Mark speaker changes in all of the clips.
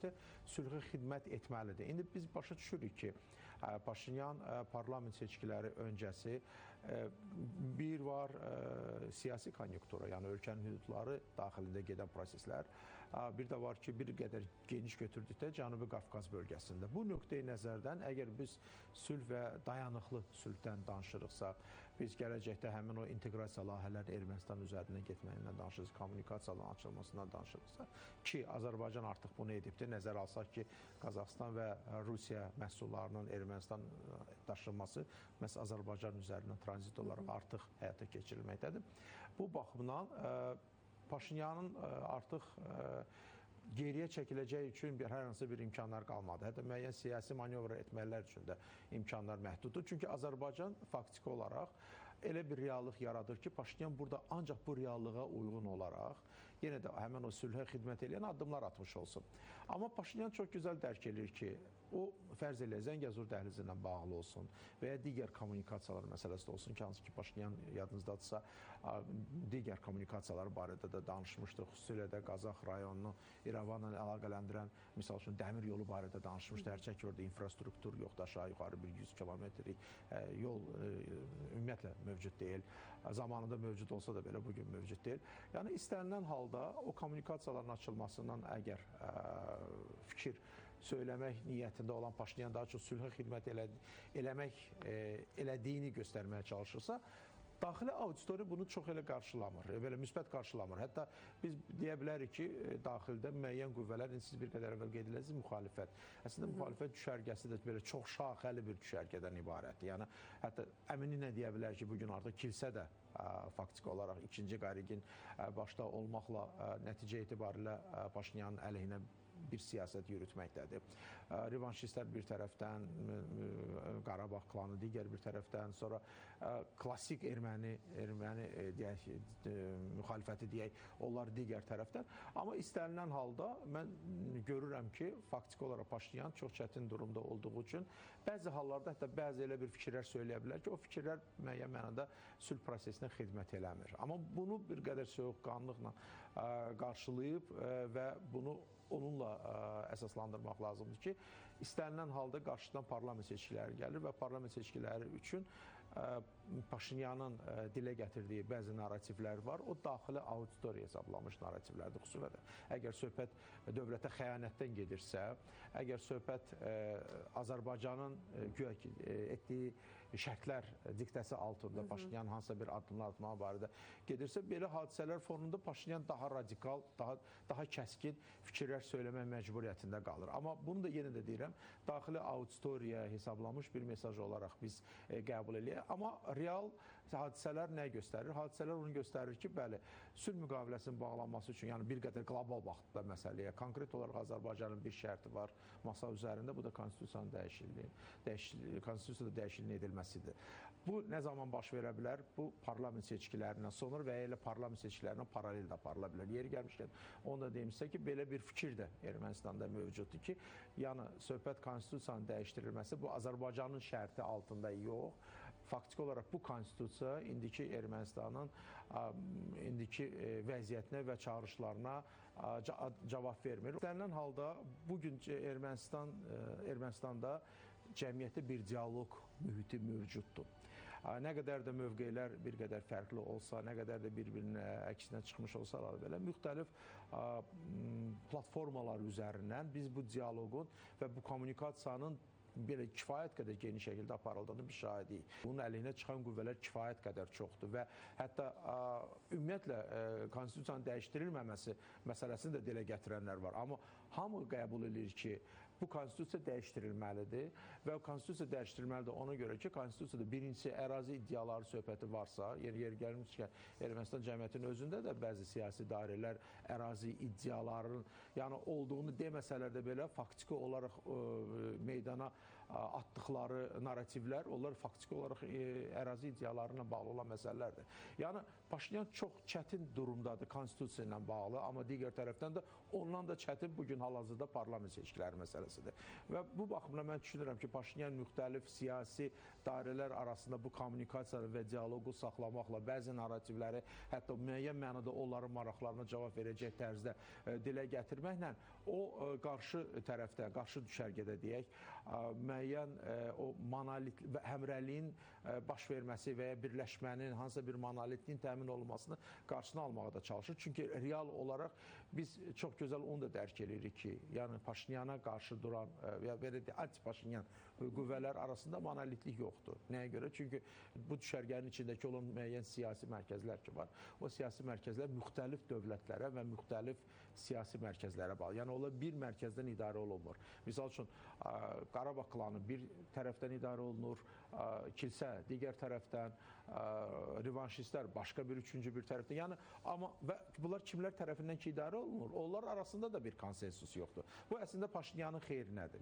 Speaker 1: ümumiyyətlə sülhə xidmət etməlidir. İndi biz başa düşürük ki, Paşinyan parlament seçkiləri öncəsi bir var siyasi konjunktura, yəni ölkənin hüdudları daxilində gedən proseslər, bir də var ki, bir qədər geniş götürdükdə Cənubi Qafqaz bölgəsində. Bu nöqteyi nəzərdən əgər biz sülh və dayanıqlı sülhdən danışırıqsa, biz gələcəkdə həmin o inteqrasiya layihələri Ermənistan üzərindən getməyindən danışırıq, kommunikasiyaların açılmasından danışırıqsa ki, Azərbaycan artıq bunu edibdir. Nəzərə alsaq ki, Qazaxıstan və Rusiya məhsullarının Ermənistan daşınması məhz Azərbaycan üzərindən tranzit olaraq artıq həyata keçirilməkdədir. Bu baxımdan Paşinyanın artıq geriyə çəkiləcəyi üçün hər hansı bir imkanlar qalmadı. Hətta müəyyən siyasi manevr etmələr üçün də imkanlar məhduddur. Çünki Azərbaycan faktiki olaraq elə bir reallıq yaradır ki, Paşinyan burada ancaq bu reallığa uyğun olaraq yenə də həmin o sülhə xidmət edən addımlar atmış olsun. Amma Paşinyan çox gözəl dərk edir ki, o fərz elə Zəngəzur dəhlizi ilə bağlı olsun və ya digər kommunikasiyalar məsələsi də olsun ki, hansı ki Paşinyan yadınızdadırsa digər kommunikasiyalar barədə də danışmışdı. Xüsusilə də Qazax rayonunu İrəvanla əlaqələndirən, misal üçün dəmir yolu barədə danışmışdı. Hərçək ki, orada infrastruktur yoxdur, aşağı yuxarı bir 100 kilometrlik yol ümumiyyətlə mövcud deyil. Zamanında mövcud olsa da belə bugün mövcud deyil. Yəni istənilən halda o kommunikasiyaların açılmasından əgər fikir söyləmək niyyətində olan Paşinyan daha çox sülhə xidmət elədiyini göstərməyə çalışırsa, daxili auditoriya bunu çox elə qarşılamır, belə müsbət qarşılamır. Hətta biz deyə bilərik ki, daxildə müəyyən qüvvələr, siz bir qədər əvvəl qeyd ediləsiniz, müxalifət. Əslində müxalifət düşərgəsi də belə çox şaxəli bir düşərgədən ibarətdir. Yəni hətta əminliklə deyə bilər ki, bugün artıq kilsə də faktiki olaraq ikinci Qarigin başda olmaqla nəticə etibarilə Paşinyanın əleyhinə bir siyasət yürütməkdədir. Revanşistlər bir tərəfdən, Qarabağ klanı digər bir tərəfdən, sonra klassik erməni deyək, müxalifəti deyək, onlar digər tərəfdən. Amma istənilən halda mən görürəm ki, faktiki olaraq Paşinyan çox çətin durumda olduğu üçün bəzi hallarda hətta bəzi elə bir fikirlər söyləyə bilər ki, o fikirlər müəyyən mənada sülh prosesinə xidmət eləmir. Amma bunu bir qədər soyuqqanlıqla qarşılayıb və bunu onunla əsaslandırmaq lazımdır ki, istənilən halda qarşıdan parlament seçkiləri gəlir və parlament seçkiləri üçün Paşinyanın dilə gətirdiyi bəzi narrativlər var. O daxili auditoriya hesablanmış narrativlərdir. Xüsusilə də əgər söhbət dövlətə xəyanətdən gedirsə, əgər söhbət Azərbaycanın güya ki, etdiyi şərtlər diktəsi altında Paşinyan hansısa bir addımlar atmağı barədə gedirsə, belə hadisələr fonunda Paşinyan daha radikal, daha kəskin fikirlər söyləmək məcburiyyətində qalır. Amma bunu da yenə də deyirəm, daxili auditoriyaya hesablanmış bir mesaj olaraq biz qəbul eləyək. Amma real hadisələr nə göstərir? Hadisələr onu göstərir ki, bəli, sülh müqaviləsinin bağlanması üçün, yəni bir qədər qlobal baxdıqda məsələyə, konkret olaraq Azərbaycanın bir şərti var masa üzərində, bu da konstitusiyanın konstitusiyada dəyişikliyin edilməsidir. Bu nə zaman baş verə bilər? Bu parlament seçkilərindən sonra və ya elə parlament seçkilərindən paralel də aparıla bilər. Yeri gəlmişkən, onu da deyim sizə ki, belə bir fikir də Ermənistanda mövcuddur ki, yəni söhbət konstitusiyanın dəyişdirilməsi bu Azərbaycanın şərti altında yox. Faktiki olaraq bu konstitusiya indiki Ermənistanın indiki vəziyyətinə və çağırışlarına cavab vermir. İstənilən halda bugün Ermənistanda cəmiyyətdə bir dialoq mühiti mövcuddur. Nə qədər də mövqelər bir qədər fərqli olsa, nə qədər də bir-birinin əksinə çıxmış olsalar belə, müxtəlif platformalar üzərindən biz bu dialoqun və bu kommunikasiyanın belə kifayət qədər geniş şəkildə aparıldığını biz şahidiyik. Bunun əleyhinə çıxan qüvvələr kifayət qədər çoxdur və hətta ümumiyyətlə konstitusiyanın dəyişdirilməməsi məsələsini də dilə gətirənlər var. Amma hamı qəbul edir ki, bu konstitusiya dəyişdirilməlidir və konstitusiya dəyişdirilməlidir ona görə ki, konstitusiyada birincisi ərazi iddiaları söhbəti varsa, yeri gəlmişkən Ermənistan cəmiyyətinin özündə də bəzi siyasi dairələr ərazi iddialarının yəni olduğunu deməsələr də belə faktiki olaraq meydana atdıqları narrativlər, onlar faktiki olaraq ərazi iddialarına bağlı olan məsələlərdir. Yəni Paşinyan çox çətin durumdadır konstitusiya ilə bağlı, amma digər tərəfdən də ondan da çətin bugün hal-hazırda parlament seçkiləri məsələsidir. Və bu baxımdan mən düşünürəm ki, Paşinyan müxtəlif siyasi dairələr arasında bu kommunikasiyanı və dialoqu saxlamaqla, bəzi narrativləri, hətta müəyyən mənada onların maraqlarına cavab verəcək tərzdə dilə gətirməklə o qarşı tərəfdə, qarşı düşərgədə deyək, müəyyən o monolit və həmrəyliyin baş verməsi və ya birləşmənin, hansısa bir monolitliyin təmin olunmasını qarşısını almağa da çalışır. Çünki real olaraq biz çox gözəl onu da dərk edirik ki, yəni Paşinyana qarşı duran və belə deyək, anti-Paşinyan qüvvələr arasında monolitlik yoxdur. Nəyə görə? Çünki bu düşərgənin içindəki olan müəyyən siyasi mərkəzlər ki var, o siyasi mərkəzlər müxtəlif dövlətlərə və müxtəlif siyasi mərkəzlərə bağlı. Yəni onlar bir mərkəzdən idarə olunmur. Misal üçün Qarabağ klanı bir tərəfdən idarə olunur, kilsə digər tərəfdən, revanşistlər başqa bir üçüncü bir tərəfdən. Yəni amma və bunlar kimlər tərəfindən ki idarə olunur? Onlar arasında da bir konsensus yoxdur. Bu əslində Paşinyanın xeyrinədir.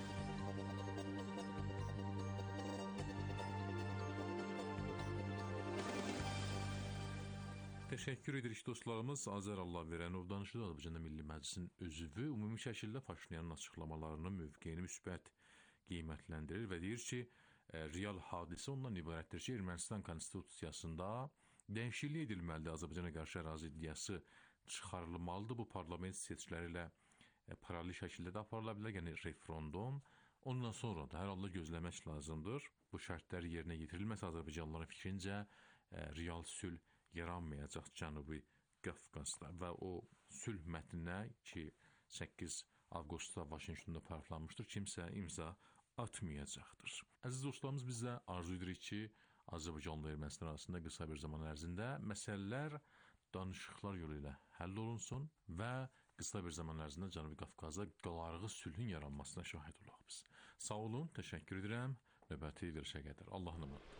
Speaker 2: Təşəkkür edirik dostlarımız. Azər Allahverənov danışır, Azərbaycan Milli Məclisin üzvü ümumi şəkildə Paşinyanın açıqlamalarının mövqeyini müsbət qiymətləndirir və deyir ki, real hadisə ondan ibarətdir ki, Ermənistan konstitusiyasında dəyişiklik edilməlidir, Azərbaycana qarşı ərazi iddiası çıxarılmalıdır. Bu parlament seçkiləri ilə paralel şəkildə də aparıla bilər, yəni referendum. Ondan sonra da hər halda gözləmək lazımdır. Bu şərtlər yerinə yetirilməsə Azərbaycanlıların fikrincə real sülh yaranmayacaq Cənubi Qafqazda və o sülh mətninə ki 8 avqustda Vaşinqtonda paraflanmışdır, kimsə imza atmayacaqdır. Əziz dostlarımız, biz də arzu edirik ki, Azərbaycanla Ermənistan arasında qısa bir zaman ərzində məsələlər danışıqlar yolu ilə həll olunsun və qısa bir zaman ərzində Cənubi Qafqazda qalarğı sülhün yaranmasına şahid olaq biz. Sağ olun, təşəkkür edirəm. Növbəti verilişə qədər. Allah'ın əmanəti.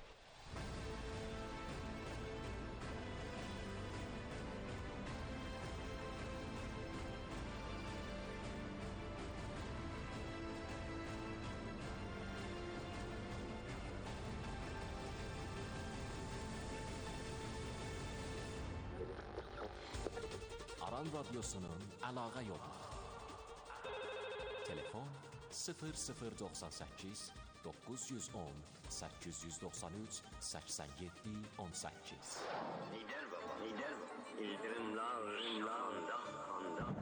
Speaker 3: Aran Radyosu'nun əlaqə yolu. Telefon 0098 910 893 87 18.
Speaker 4: Lider baba, lider baba. İldırımlar kandan.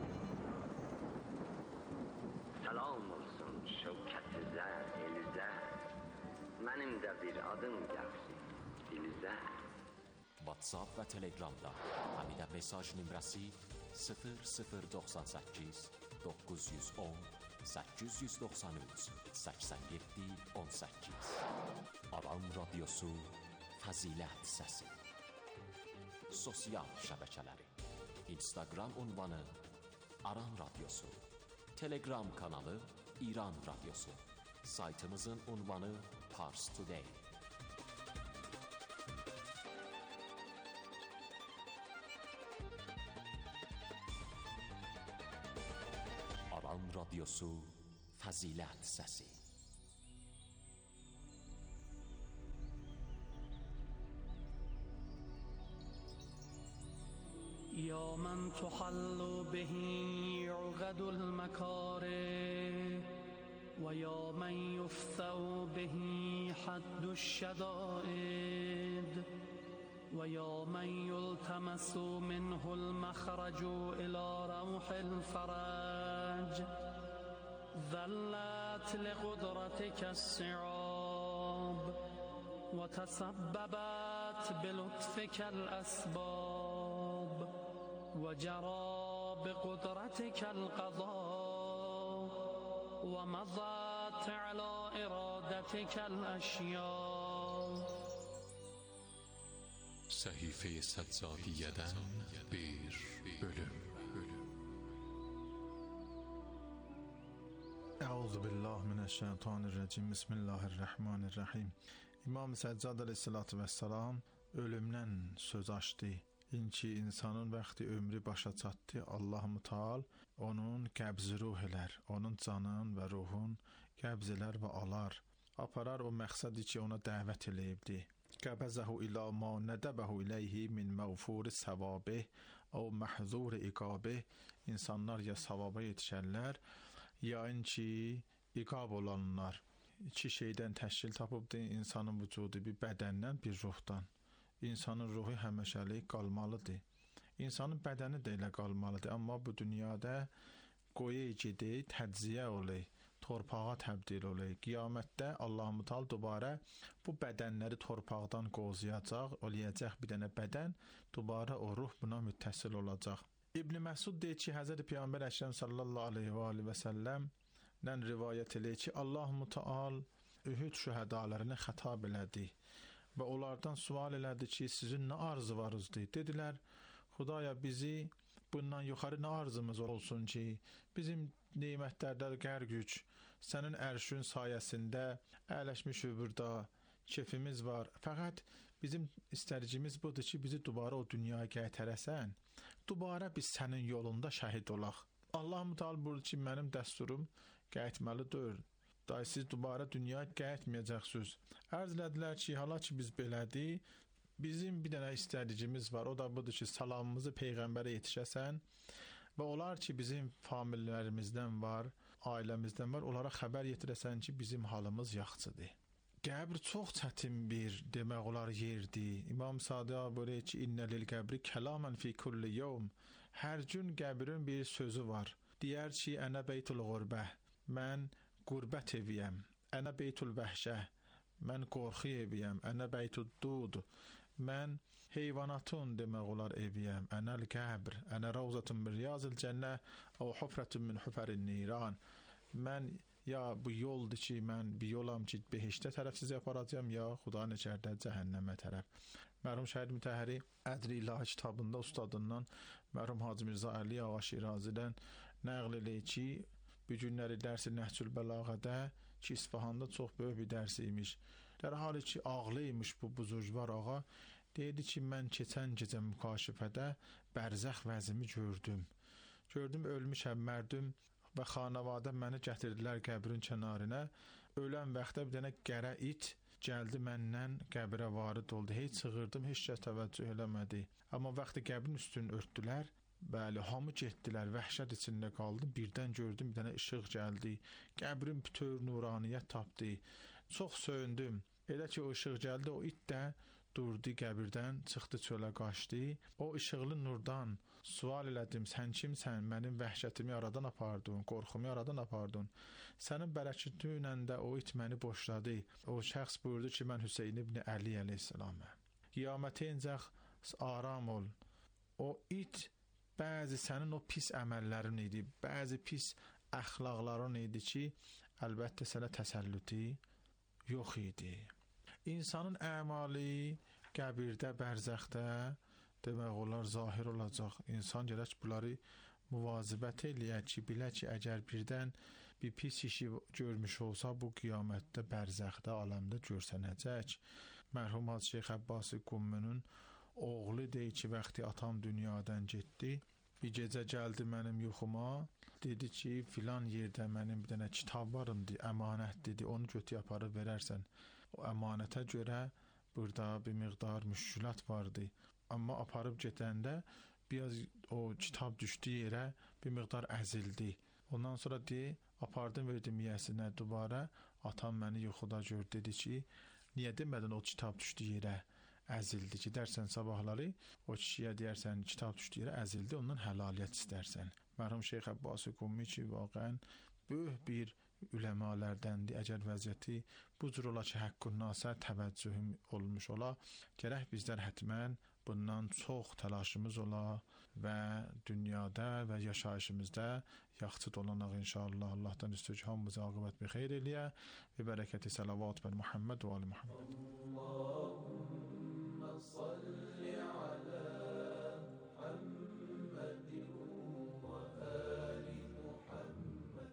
Speaker 4: Salam olsun şevkətizə, elizə. Mənim də bir adım gəlsin dilizə.
Speaker 3: WhatsApp və Telegramda həmidə mesaj nömrəsi 0098 910 893 87 18. Aran Radyosu Fəzilət Səsi. Sosial şəbəkələri: Instagram ünvanı Aran Radyosu, Telegram kanalı İran Radyosu, saytımızın ünvanı Pars Today. Aran Radyosu Fəzilət Səsi.
Speaker 5: يا من تحل به عقد المكاره ويا من يفتى به حد الشدائد ويا من يلتمس منه المخرج إلى روح الفرج ذلت لقدرتك الصعاب وتسببت بلطفك الأسباب وجرى بقدرتك القضاء ومضت على إرادتك الأشياء.
Speaker 2: Səhife-i Səccadiyyədən bir bölüm.
Speaker 6: Euzubillahimineşşeytanirracim. Bismillahirrahmanirrahim. İmam Səccad əleyhissalatu vəssalam ölümdən söz açdı. İnki insanın vaxtı ömrü başa çatdı, Allah Müteal onun qəbz ruh elər, onun canın və ruhun qəbzələr və alar. Aparar o məqsədi ki, ona dəvət eləyibdi. Qəbəzəhu ilə ma nədəbəhu iləyhi min məğfuri səvabih o məhzur iqabih. İnsanlar ya savaba yetişərlər, ya ki iqab olanlar. İki şeydən təşkil tapıbdır insanın vücudu, bir bədəndən, bir ruhdan. İnsanın ruhu həmişəlik qalmalıdır. İnsanın bədəni də elə qalmalıdır, amma bu dünyada qoyu gedi, təciyə olay, torpağa təbdil olay. Qiyamətdə Allah-u Teala dubara bu bədənləri torpaqdan qozuyacaq, olacaq bir dənə bədən, dubara o ruh buna müttəsil olacaq. İbn Məsud deyir ki, Həzrət Peyğəmbər Əkrəm sallallahu aleyhi və səlləmdən rivayət eləyir ki, Allah-u Teala Ühud şühədalarını xətab elədi və onlardan sual elədi ki, sizin nə arzu varızdır? Dedilər, Xudaya bizi bundan yuxarı nə arzumuz olsun ki, bizim nemətlərdə qər güc, sənin ərşün sayəsində əyləşmişik burada, kefimiz var. Fəqət bizim istərcimiz budur ki, bizi dubara o dünyaya qaytarəsən, dubara biz sənin yolunda şəhid olaq. Allah-u Teala buyurdu ki, mənim dəsturum qayıtmalıdır. Day siz dubara dünyaya qayıtmayacaqsınız. Ərz elədilər ki, hala ki biz belədik, bizim bir dənə istədicimiz var, o da budur ki, salamımızı Peyğəmbərə yetişəsən və olar ki, bizim famillərimizdən var, ailəmizdən var, onlara xəbər yetirəsən ki, bizim halımız yaxşıdır. Qəbr çox çətin bir demək olar yerdir. İmam Sadiq buyurur ki, İnnə lil qəbri kəlamən fi kulli yevm. Hər gün qəbrin bir sözü var. Deyər ki, ənə beytul qurbə, mən qurbət eviyəm, ənə beytul vəhşə, mən qorxu eviyəm, ənə beytul dud, mən heyvanatın demək olar eviyəm, ənəl qəbr, ənə ravzatun min riyazil cənnə, o hufratun min hufarin niran. Mən ya bu yoldur ki, mən bir yolam ki, behiştə tərəf sizi aparacağım, ya Xudanın içərdə cəhənnəmə tərəf. Mərhum Şəhid Mütəhhəri Ədri İlahi kitabında ustadından, mərhum Hacı Mirzə Əli Ağa Şirazidən nəql eləyir ki, bu günləri dərsi Nəhcül Bəlağədə ki, İsfahanda çox böyük bir dərs imiş. Dər hali ki, ağlıymış bu buzurgvar ağa, deyirdi ki, mən keçən gecə mükaşifədə bərzəx vəzimi gördüm. Gördüm, ölmüşəm mərdüm və xanavadə məni gətirdilər qəbrin kənarına. Ölən vaxtda bir dənə qərə it gəldi məndən qəbrə varid oldu. Heç çığırdım, heç kəs təvəccüh eləmədi. Amma vaxtı qəbrin üstünü örtdülər. Bəli, hamı getdilər, vəhşət içində qaldım. Birdən gördüm, bir dənə işıq gəldi. Qəbrin bütöv nuraniyyət tapdı. Çox söyündüm. Elə ki, o işıq gəldi, o it də durdu qəbirdən, çıxdı çölə qaçdı. O işıqlı nurdan sual elədim, sən kimsən? Mənim vəhşətimi aradan apardın, qorxumu aradan apardın. Sənin bərəkətinlə də o it məni boşladı. O şəxs buyurdu ki, mən Hüseyin ibn Əli əleyhissalamə. Qiyamətə incək aram ol. O it bəzi sənin o pis əməllərin idi, bəzi pis əxlaqların idi ki, əlbəttə sənə təsəllütü yox idi. İnsanın əmali qəbirdə, bərzəxdə demək olar zahir olacaq. İnsan gərək bunları müvazibət eləyək ki, bilək ki, əgər birdən bir pis işi görmüş olsa, bu qiyamətdə, bərzəxdə, aləmdə görsənəcək. Mərhum Hacı Şeyx Əbbasi Qummunun oğlu deyir ki, vaxtı atam dünyadan getdi, bir gecə gəldi mənim yuxuma, dedi ki, filan yerdə mənim bir dənə kitab varımdı, əmanət dedi, onu götü aparıb verərsən. O əmanətə görə burada bir miqdar müşkülat vardı, amma aparıb gedəndə biraz o kitab düşdü yerə, bir miqdar əzildi. Ondan sonra deyir, apardım verdim yiyəsinə dubara, atam məni yuxuda gör, dedi ki, niyə demədin o kitab düşdü yerə? Əzildi ki, dərsən sabahları o kişiyə deyərsən kitab düşdü yerə əzildi, ondan həlaliyyət istərsən. Mərhum Şeyx Əbbasi Qummi ki, vaqəən böyük bir üləmalərdəndir. Əgər vəziyyəti bu cür ola ki, həqqun nasa təvəccühüm olmuş ola, gərək bizlər hətmən bundan çox təlaşımız ola və dünyada və yaşayışımızda yaxçı dolanaq inşallah. Allahdan istəyir ki, hamımızı aqibət bir xeyr eləyə və bərəkəti salavat bər Muhammed və ali Muhammed. Allahümmə salli alə Muhammedin və ali Muhammed.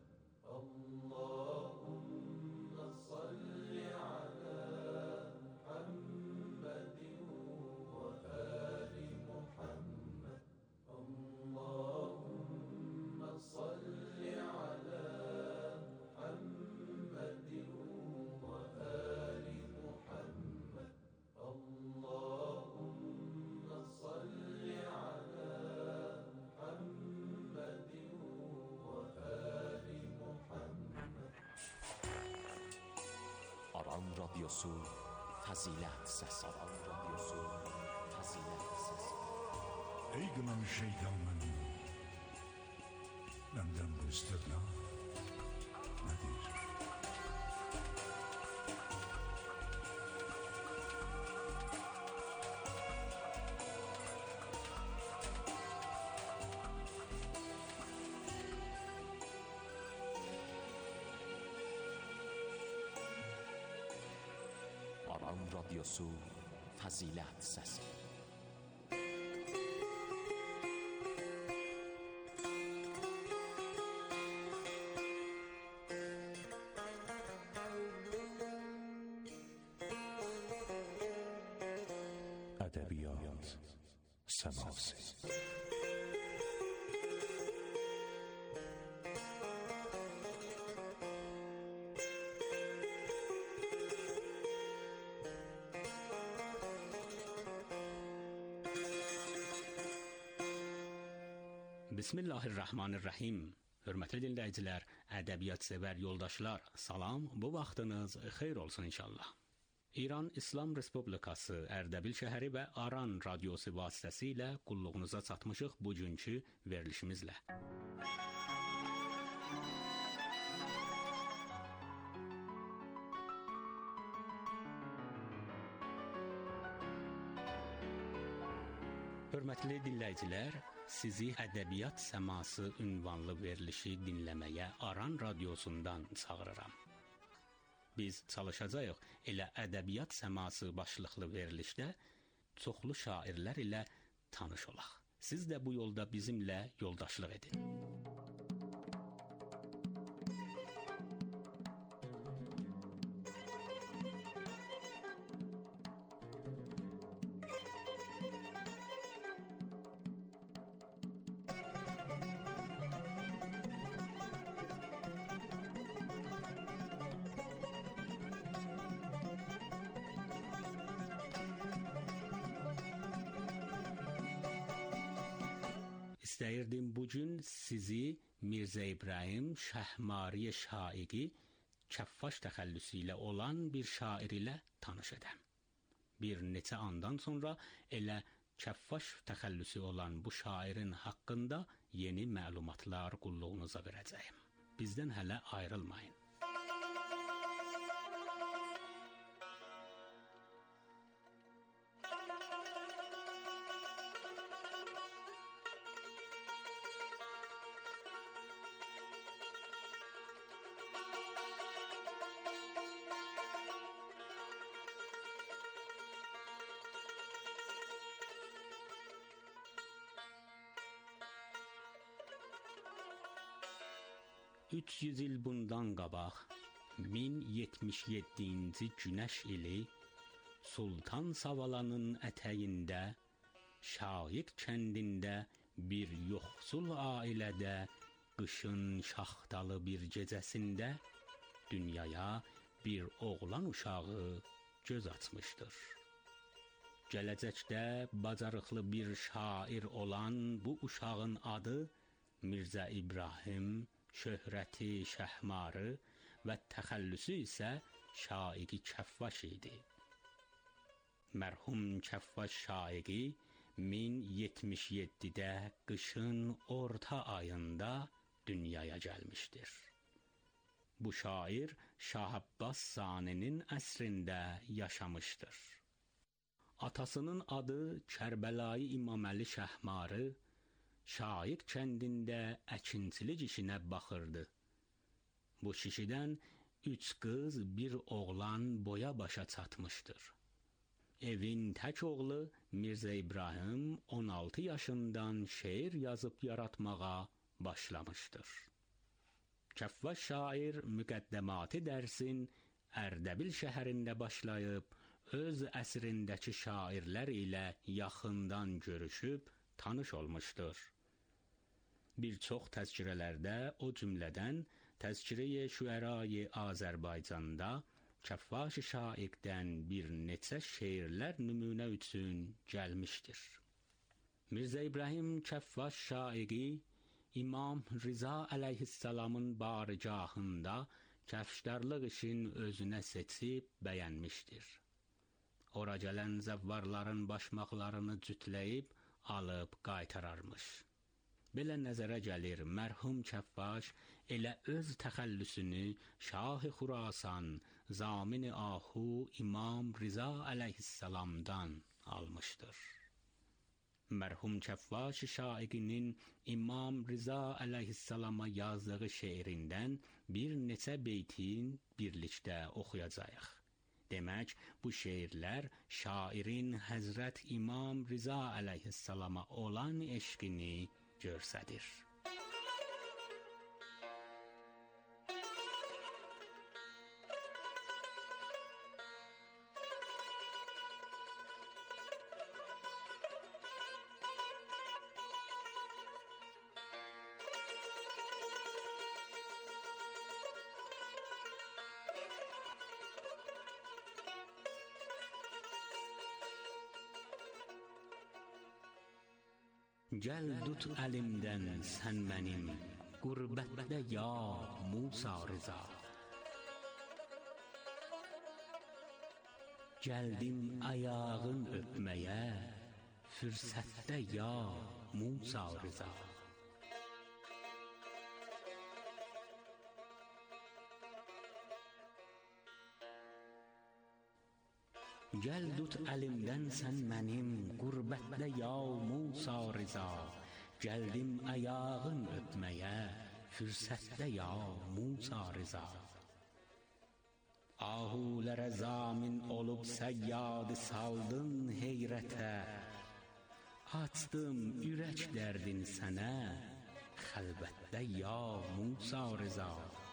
Speaker 6: Allahümmə salli alə Muhammedin və ali Muhammed. Allahümmə salli alə Muhammedin
Speaker 3: Radyosu Fəzilət Səsi. Aran Radyosu Fəzilət Səsi.
Speaker 7: Ey qınamış şeytan mənim, məndən bu istədna nədir?
Speaker 3: Aran Radyosu Fəzilət Səsi.
Speaker 7: Ədəbiyyat səması.
Speaker 8: Bismillahirrahmanirrahim. Hörmətli dinləyicilər, ədəbiyyat sevər yoldaşlar, salam, bu vaxtınız xeyir olsun inşallah. İran İslam Respublikası Ərdəbil şəhəri və Aran radiosu vasitəsilə qulluğunuza çatmışıq bugünkü verilişimizlə. Hörmətli dinləyicilər, sizi Ədəbiyyat Səması ünvanlı verilişi dinləməyə Aran radiosundan çağırıram. Biz çalışacağıq elə Ədəbiyyat Səması başlıqlı verilişdə çoxlu şairlər ilə tanış olaq. Siz də bu yolda bizimlə yoldaşlıq edin. İstəyirdim bugün sizi Mirzə İbrahim Şəhmari Şaiqi Kəffaş təxəllüsü ilə olan bir şair ilə tanış edəm. Bir neçə andan sonra elə Kəffaş təxəllüsü olan bu şairin haqqında yeni məlumatlar qulluğunuza verəcəyim. Bizdən hələ ayrılmayın. Üç yüz il bundan qabaq 1077-ci günəş ili Sultan Savalanın ətəyində Şaiq kəndində bir yoxsul ailədə qışın şaxtalı bir gecəsində dünyaya bir oğlan uşağı göz açmışdır. Gələcəkdə bacarıqlı bir şair olan bu uşağın adı Mirzə İbrahim, şöhrəti Şəhmarı və təxəllüsü isə Şaiqi Kəffaş idi. Mərhum Kəffaş Şaiqi 1077-də qışın orta ayında dünyaya gəlmişdir. Bu şair Şah Abbas Saninin əsrində yaşamışdır. Atasının adı Kərbəlayı İmam Əli Şəhmarı, Şaiq kəndində əkinçilik işinə baxırdı. Bu kişidən 3 qız, bir oğlan boya başa çatmışdır. Evin tək oğlu Mirzə İbrahim 16 yaşından şeir yazıb yaratmağa başlamışdır. Kəffaş şair müqəddəmatı dərsin Ərdəbil şəhərində başlayıb, öz əsrindəki şairlər ilə yaxından görüşüb tanış olmuşdur. Bir çox təzkirələrdə, o cümlədən Təzkirə-i Şüəra-i Azərbaycanda Kəffaş Şaiqdən bir neçə şeirlər nümunə üçün gəlmişdir. Mirzə İbrahim Kəffaş Şaiqi İmam Rıza əleyhissalamın barigahında kəfşdarlıq işin özünə seçib bəyənmişdir. Ora gələn zəvvarların başmaqlarını cütləyib, alıb qaytararmış. Belə nəzərə gəlir, mərhum Kəffaş elə öz təxəllüsünü Şah-ı Xurasan, Zamin-i Ahu İmam Riza əleyhissalamdan almışdır. Mərhum Kəffaş şaiqinin İmam Riza əleyhissalama yazdığı şeirindən bir neçə beytin birlikdə oxuyacağıq. Demək, bu şeirlər şairin Həzrət İmam Riza əleyhissalama olan eşqini göstərir. Gəl tut əlimdən sən mənim, qürbətdə ya Musa Rıza. Gəldim ayağın öpməyə, fürsətdə ya Musa Rıza. Gəl tut əlimdən sən mənim, qürbətdə ya Musa Rıza. Gəldim ayağın öpməyə, fürsətdə ya Musa Rıza. Ahulərə zamin olub səyyad saldın heyrətə. Açdım ürək dərdin sənə, xəlvətdə ya Musa Rıza.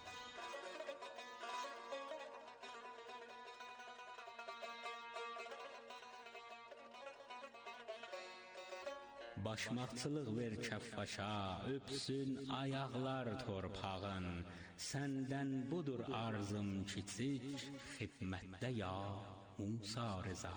Speaker 8: Başmaqçılıq ver Kəffaşa, öpsün ayaqlar torpağın. Səndən budur arzım kiçik, xidmətdə ya Musa Rıza.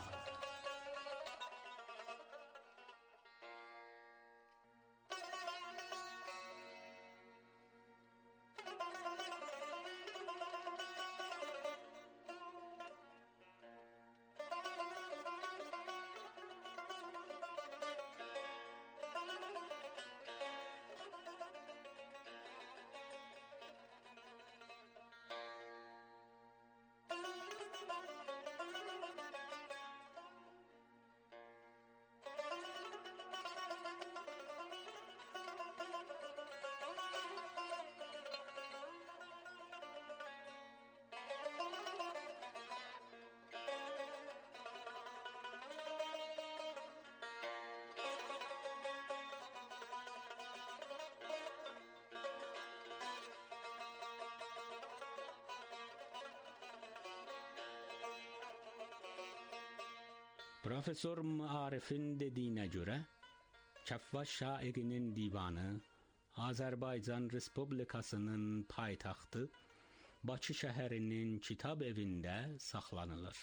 Speaker 8: Profesör Arif'in dediyinə görə, Kəffaş şaiqinin divanı Azərbaycan Respublikasının paytaxtı Bakı şəhərinin kitab evində saxlanılır.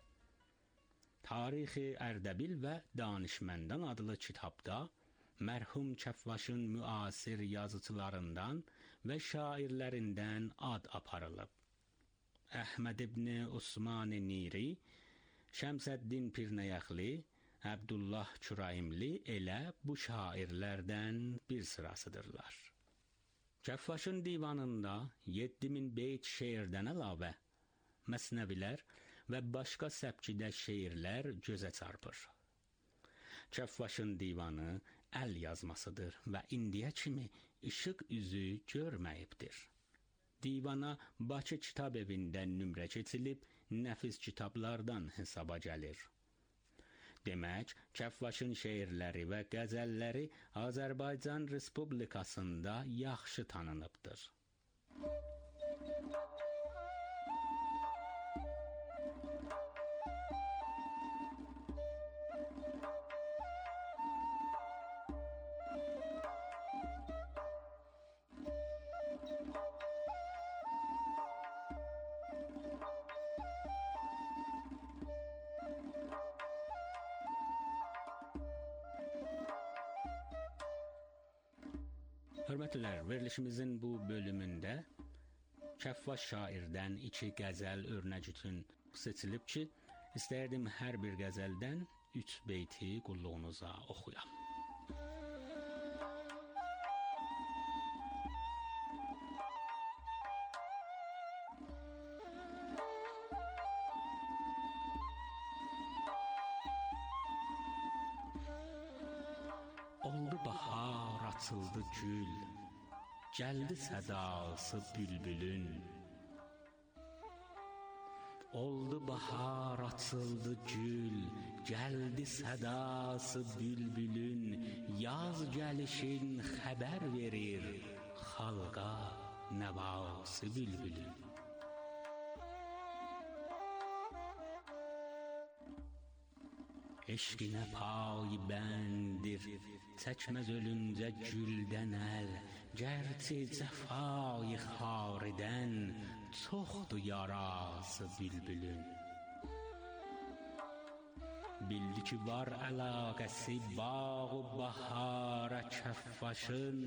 Speaker 8: Tarixi Ərdəbil və Danışməndən adlı kitabda mərhum Kəffaşın müasir yazıçılarından və şairlərindən ad aparılıb. Əhməd ibn Osman Niri, Şəmsəddin Pirnəyəxli, Əbdullah Küraimli elə bu şairlərdən bir sırasıdırlar. Kəffaşın divanında 7000 beyt şeirdən əlavə məsnəvilər və başqa səbkidə şeirlər gözə çarpır. Kəffaşın divanı əl yazmasıdır və indiyə kimi işıq üzü görməyibdir. Divana Bakı kitab evində nömrə keçilib, nəfis kitablardan hesaba gəlir. Demək, Kəffaşın şeirləri və qəzəlləri Azərbaycan Respublikasında yaxşı tanınıbdır. Hörmətlilər, verilişimizin bu bölümündə Kəffaş şairdən 2 qəzəl örnək üçün seçilib ki, istərdim hər bir qəzəldən 3 beyti qulluğunuza oxuyam. Oldu bahar, açıldı gül, gəldi sədası bülbülün. Oldu bahar, açıldı gül, gəldi sədası bülbülün. Yaz gəlişin xəbər verir xalqa nəvası bülbülün. Eşqinə payibəndir, çəkməz ölüncə güldən əl. Gərçi cəfayı xaridən çoxdur yarası bülbülün. Bildi ki, var əlaqəsi bağ-ı bahara kəffaşın.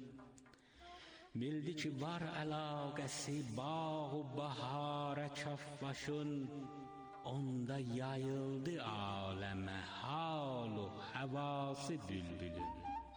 Speaker 8: Bildi ki, var əlaqəsi bağ-ı bahara kəffaşın. Onda yayıldı aləmə hal-u həvası bülbülün.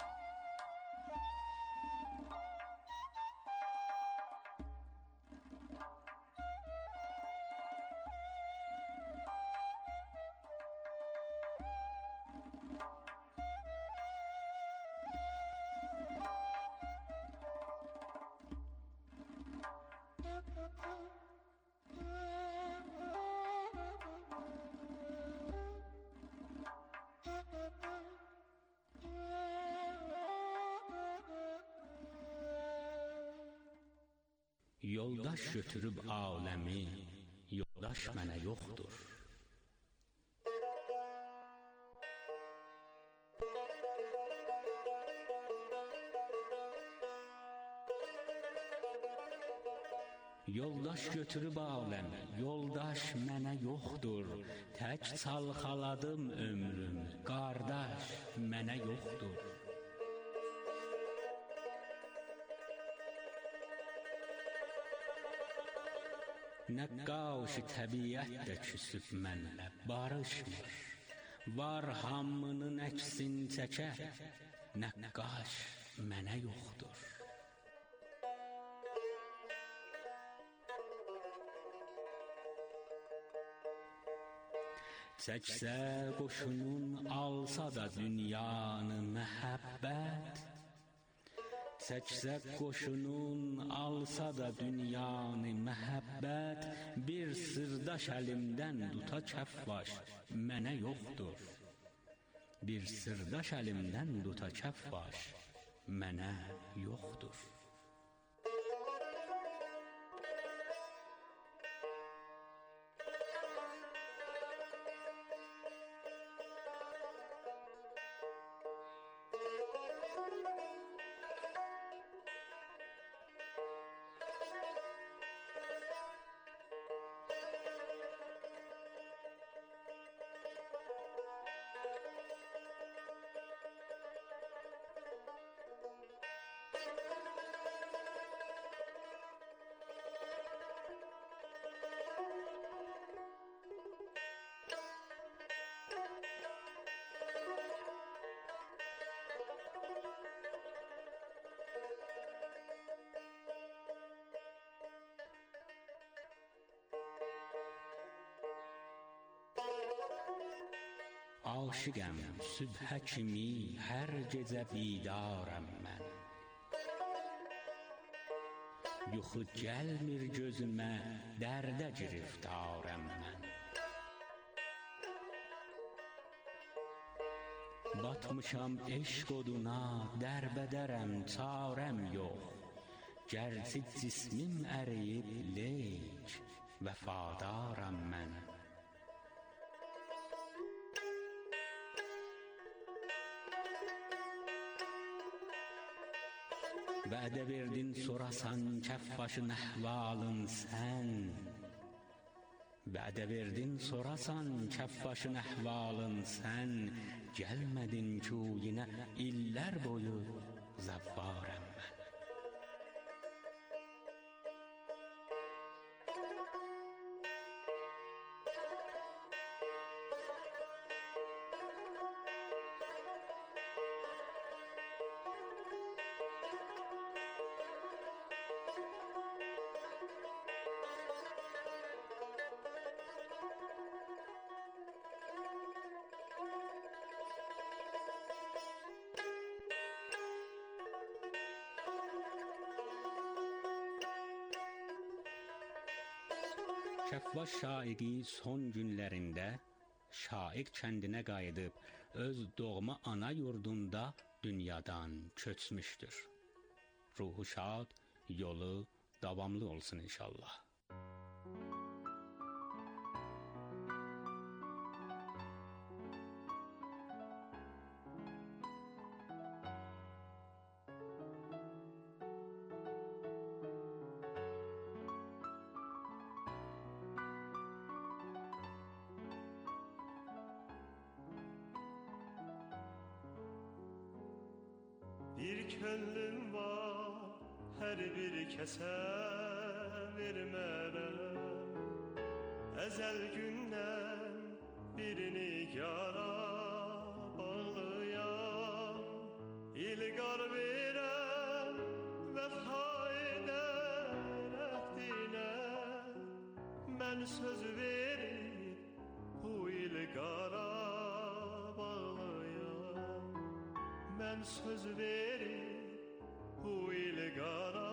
Speaker 8: Yoldaş götürüb aləmi, yoldaş mənə yoxdur. Yoldaş götürüb aləmi, yoldaş mənə yoxdur. Tək çalxaladım ömrüm, qardaş mənə yoxdur. Nəqqaş-ı təbiət də küsüb mənlə barışmır. Var hamının əksin çəkər, nəqqaş mənə yoxdur. Çəksə qoşunun alsa da dünyanı məhəbbət. Çəksə qoşunun alsa da dünyanı məhəbbət. Bir sırdaş əlimdən tuta kəffaş mənə yoxdur. Bir sırdaş əlimdən tuta kəffaş mənə yoxdur. Aşiqəm sübhə kimi hər gecə bidarəm mən. Yuxu gəlmir gözümə, dərdə giriftarəm mən. Batmışam eşq oduna, dərbədərəm, çarəm yox. Gərçi cismim əriyib, leyk vəfadaram mən. Vədə verdin sorasan kəffaşın əhvalın sən. Vədə verdin sorasan kəffaşın əhvalın sən. Gəlmədin kuyinə illər boyu zəvvarəm mən. Kəfvaş şaiqi son günlərində Şaiq kəndinə qayıdıb öz doğma ana yurdunda dünyadan köçmüşdür. Ruhu şad, yolu davamlı olsun inşallah.
Speaker 9: Bir könlüm var, her bir kəsə vermərəm. Əzəl gündən birini yara bağlıyam. İlqar verəm, vəfa edər əhdinə. Mən söz verib, bu ilqara bağlıyam. Mən söz verib, bu ilqara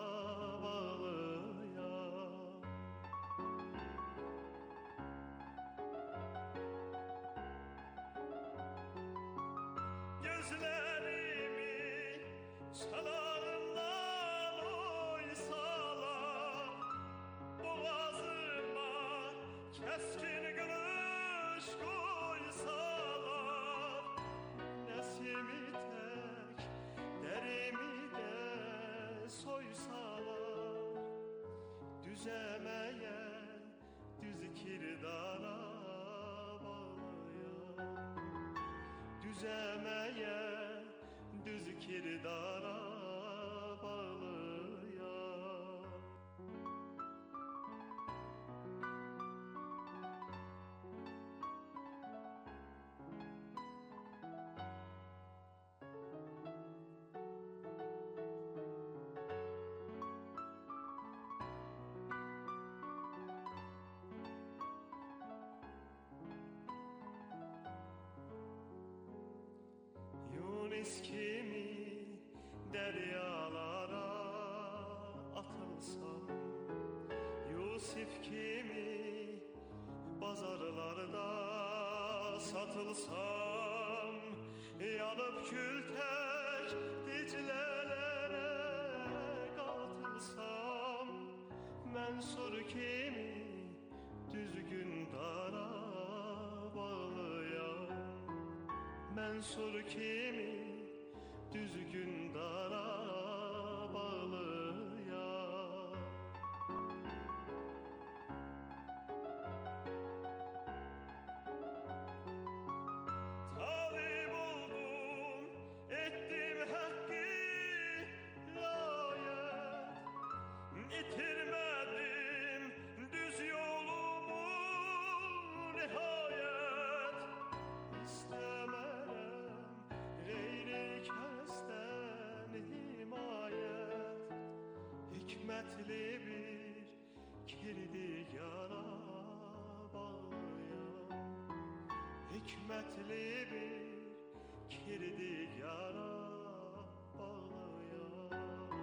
Speaker 9: bağlıyam. Gözlərimi çalarından oysalar, boğazıma kəskin qılış qoysalar, nəsimi tək, dərimi də soysalar, düzəməyə, düz kirdara bağlayam. Düzəməyə, düz kirdara bağlıyam. Yunus kimi deryalara atılsam, Yusuf kimi pazarlarda satılsam, yanıp kül tek diclelere katılsam, Mənsur kimi düzgün dara bağlıyam. Mənsur kimi düzgün dara bağlıyam. Talib oldum, ettim hakkı layet, itirmedim düz yolumu nihayet. İstemerem gayri kəsdən himayət, hikmətli bir kirdikara bağlıyam. Hikmətli bir kirdikara bağlıyam.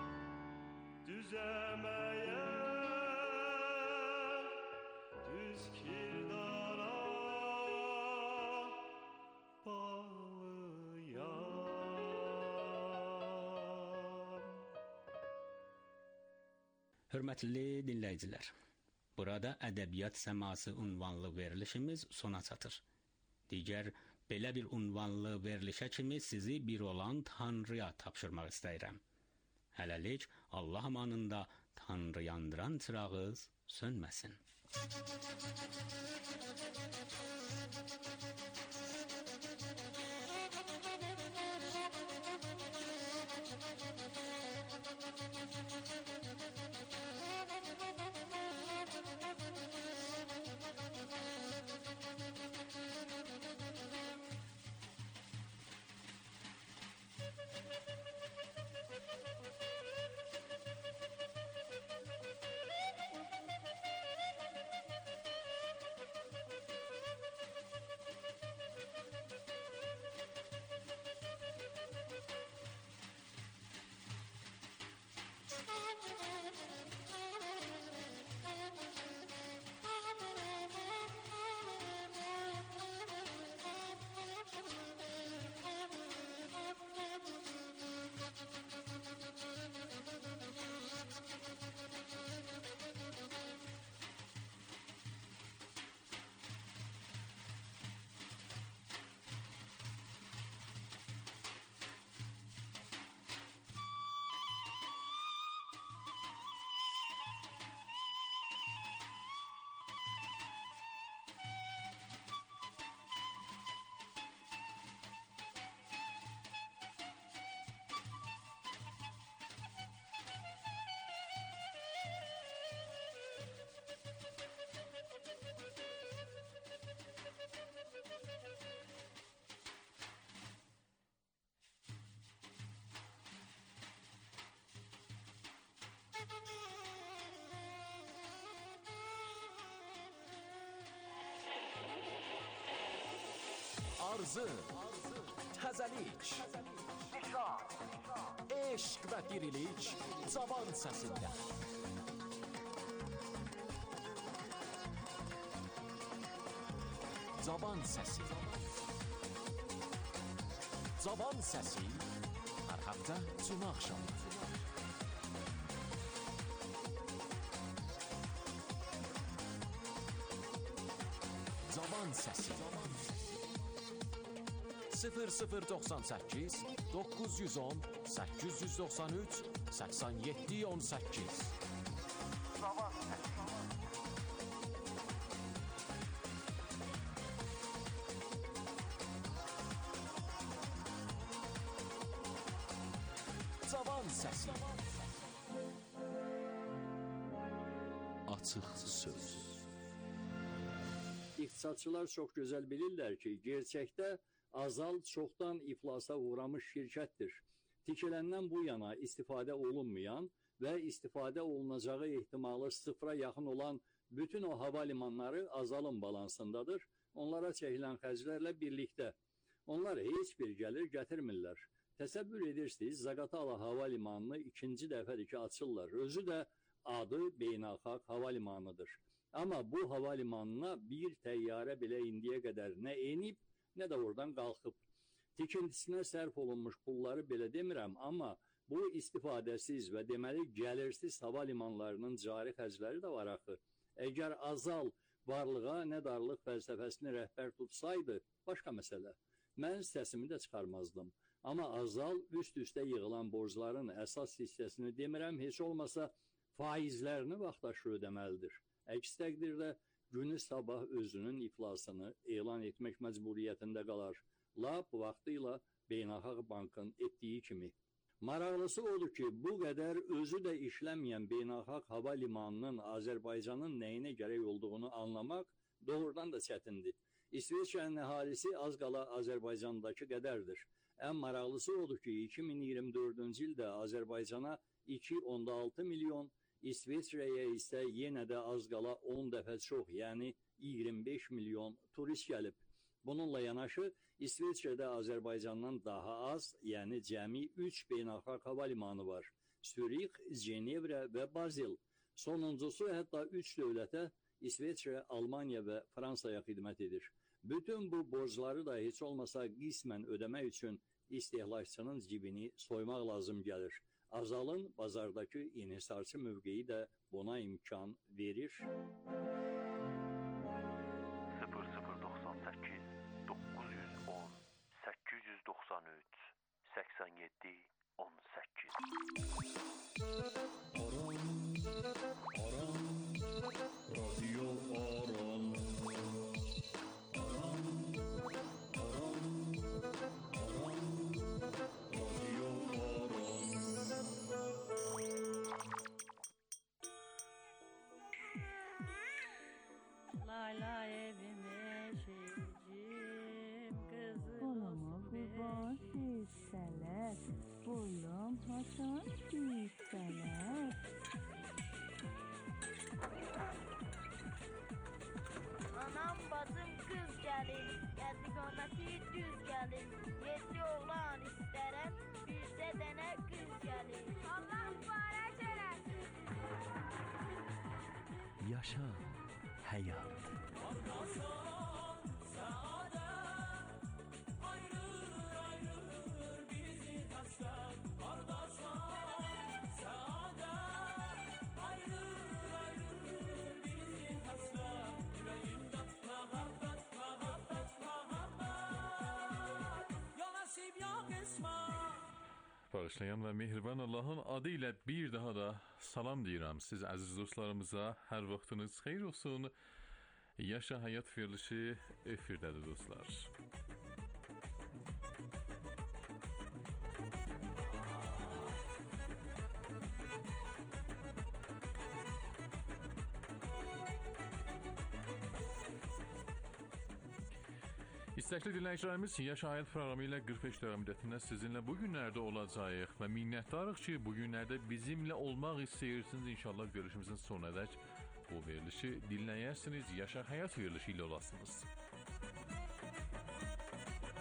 Speaker 9: Düzəməyə, düz kirdara bağlıyam.
Speaker 8: Hörmətli dinləyicilər, burada ədəbiyyat səması unvanlı verilişimiz sona çatır. Digər belə bir unvanlı verilişə kimi sizi bir olan Tanrıya tapşırmaq istəyirəm. Hələlik Allah amanında Tanrı yandıran çırağınız sönməsin.
Speaker 3: arzu, təzəlik, eşq və dirilik cavan səsində. Cavan səsi. Cavan səsi hər həftə cümə axşamı. Cavan səsi. 0098 910 893 87 18. Cavan səsi. Cavan səsi. Açıq söz.
Speaker 10: İqtisadçılar çox gözəl bilirlər ki, gerçəkdə Azal çoxdan iflasa uğramış şirkətdir. Tikiləndən bu yana istifadə olunmayan və istifadə olunacağı ehtimalı sıfıra yaxın olan bütün o hava limanları Azalın balansındadır. Onlara çəkilən xərclərlə birlikdə. Onlar heç bir gəlir gətirmirlər. Təsəvvür edirsiniz, Zaqatala hava limanını ikinci dəfədir ki açırlar. Özü də adı beynəlxalq hava limanıdır. Amma bu hava limanına bir təyyarə belə indiyə qədər nə enib, nə də oradan qalxıb. Tikintisinə sərf olunmuş pulları belə demirəm, amma bu istifadəsiz və deməli gəlirsiz hava limanlarının cari xərcləri də var axı. Əgər Azal varlığa nə darlıq fəlsəfəsini rəhbər tutsaydı, başqa məsələ. Mən səsimi də çıxarmazdım. Amma Azal üst-üstə yığılan borcların əsas hissəsini demirəm, heç olmasa faizlərini vaxtaşırı ödəməlidir. Əks təqdirdə günü sabah özünün iflasını elan etmək məcburiyyətində qalar. Lap vaxtıyla Beynəlxalq Bankın etdiyi kimi. Maraqlısı odur ki, bu qədər özü də işləməyən beynəlxalq hava limanının Azərbaycanın nəyinə gərək olduğunu anlamaq doğrudan da çətindir. İsveçrənin əhalisi az qala Azərbaycandakı qədərdir. Ən maraqlısı odur ki, 2024-cü ildə Azərbaycana 2,6 milyon, İsveçrəyə isə yenə də az qala 10 dəfə çox, yəni 25 milyon turist gəlib. Bununla yanaşı, İsveçrədə Azərbaycandan daha az, yəni cəmi 3 beynəlxalq hava limanı var. Zürix, Cenevrə və Bazil. Sonuncusu hətta 3 dövlətə, İsveçrə, Almaniya və Fransaya xidmət edir. Bütün bu borcları da heç olmasa qismən ödəmək üçün istehlakçının cibini soymaq lazım gəlir. Azalın bazardakı inhisarçı mövqeyi də buna imkan verir.
Speaker 11: 0098 910 893 87 18.
Speaker 9: Radyo Aran.
Speaker 12: Layla evime şeycim kızım kurban hisseler boyum hasan hisseler.
Speaker 13: Anam bacım kız gelin, geldi gömesi düz gelin. 7 oğlan isterem, bir de dene kız gelin. Allah mübarek eylesin.
Speaker 3: Yaşa həyat.
Speaker 2: Bağışlayan və mehriban Allahın adı ilə bir daha da salam deyirəm siz əziz dostlarımıza. Hər vaxtınız xeyir olsun. Yaşa Həyat verilişi efirdədir dostlar. İstəkli dinləyicilərimiz Yaşa Həyat proqramı ilə 45 dəqiqə müddətində sizinlə bu günlərdə olacağıq və minnətdarıq ki, bu günlərdə bizimlə olmaq istəyirsiniz. İnşallah verilişimizin sonunadək bu verilişi dinləyərsiniz. Yaşa Həyat verilişi ilə olasınız.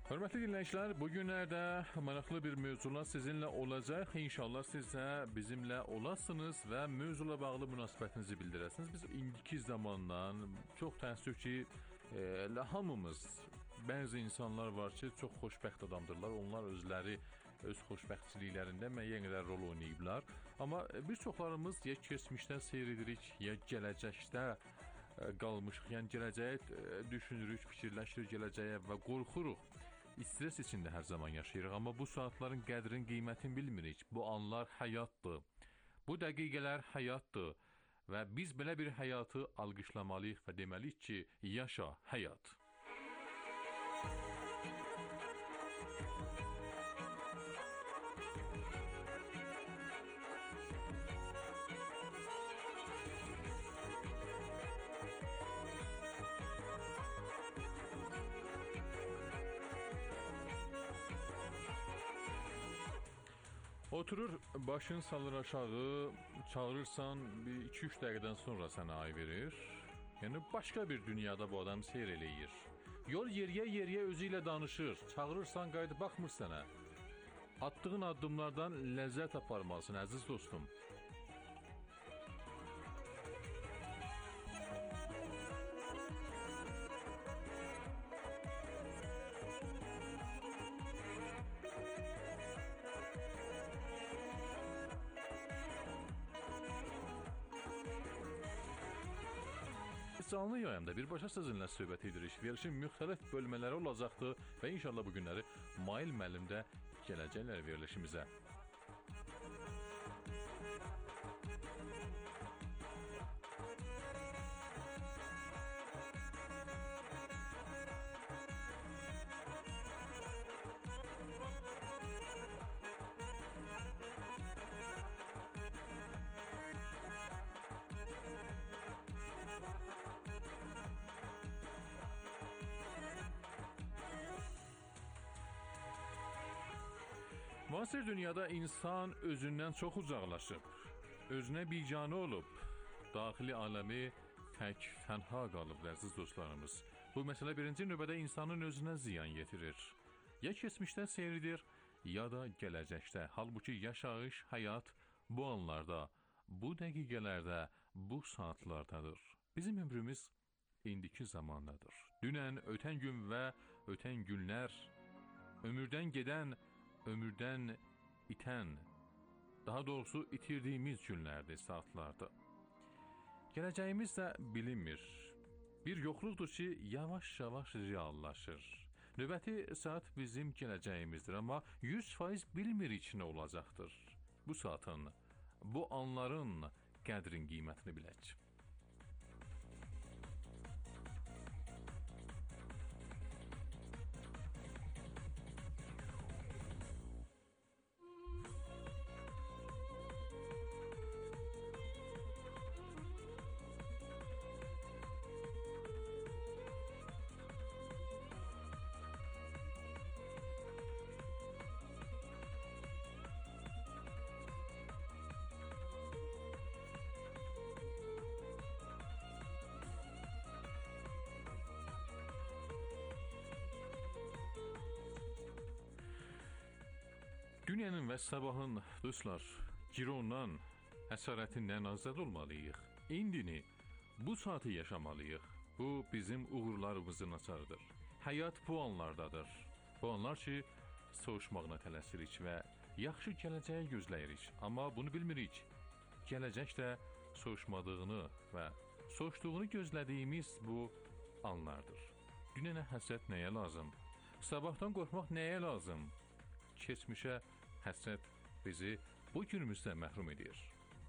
Speaker 2: Hörmətli dinləyicilər, bu günlərdə maraqlı bir mövzula sizinlə olacaq. İnşallah siz də bizimlə olasınız və mövzula bağlı münasibətinizi bildirəsiniz. Biz indiki zamandan çox təəssüf ki, hamımız, bəzi insanlar var ki, çox xoşbəxt adamdırlar. Onlar özləri öz xoşbəxtçiliklərində müəyyən qədər rol oynayıblar. Amma bir çoxlarımız ya keçmişdən seyr edirik, ya gələcəkdə qalmışıq. Yəni gələcəyi düşünürük, fikirləşirik gələcəyə və qorxuruq. İstres içində hər zaman yaşayırıq, amma bu saatların qədrin, qiymətini bilmirik. Bu anlar həyatdır. Bu dəqiqələr həyatdır və biz belə bir həyatı alqışlamalıyıq və deməliyik ki, yaşa həyat. Oturur, başın salır aşağı, çağırırsan bir 2-3 dəqiqədən sonra sənə ay verir. Yəni başqa bir dünyada bu adam seyr eləyir. Yol yeriyə özü ilə danışır. Çağırırsan qayıdıb baxmır sənə. Attığın addımlardan ləzzət aparmalısın əziz dostum. Canlı yayımda birbaşa sizinlə söhbət edirik. Verilişin müxtəlif bölmələri olacaqdır və inşallah bu günləri Mail müəllim də gələcəklər verilişimizə. Müasir dünyada insan özündən çox uzaqlaşıb, özünə biganə olub, daxili aləmi tək tənha qalıb, əziz dostlarımız. Bu məsələ birinci növbədə insanın özünə ziyan yetirir. Ya keçmişdə seyridir, ya da gələcəkdə. Halbuki yaşayış, həyat bu anlarda, bu dəqiqələrdə, bu saatlardadır. Bizim ömrümüz indiki zamandadır. Dünən, ötən gün və ötən günlər, ömürdən gedən, ömürdən itən, daha doğrusu itirdiyimiz günlərdir, saatlardır. Gələcəyimiz də bilinmir. Bir yoxluqdur ki, yavaş-yavaş reallaşır. Növbəti saat bizim gələcəyimizdir, amma 100% bilmirik nə olacaqdır. Bu saatın, bu anların qədrin, qiymətini bilək. Dünyanın və sabahın, dostlar, girondan, əsarətindən azad olmalıyıq. İndini, bu saati yaşamalıyıq. Bu, bizim uğurlarımızın açarıdır. Həyat bu anlardadır. Bu anlar ki, soğuşmağına tələsirik və yaxşı gələcəyə gözləyirik. Amma bunu bilmirik. Gələcək də soğuşmadığını və soğuşduğunu gözlədiyimiz bu anlardır. Dünənə həsrət nəyə lazım? Sabahdan qorxmaq nəyə lazım? Keçmişə həsrət bizi bu günümüzdə məhrum edir.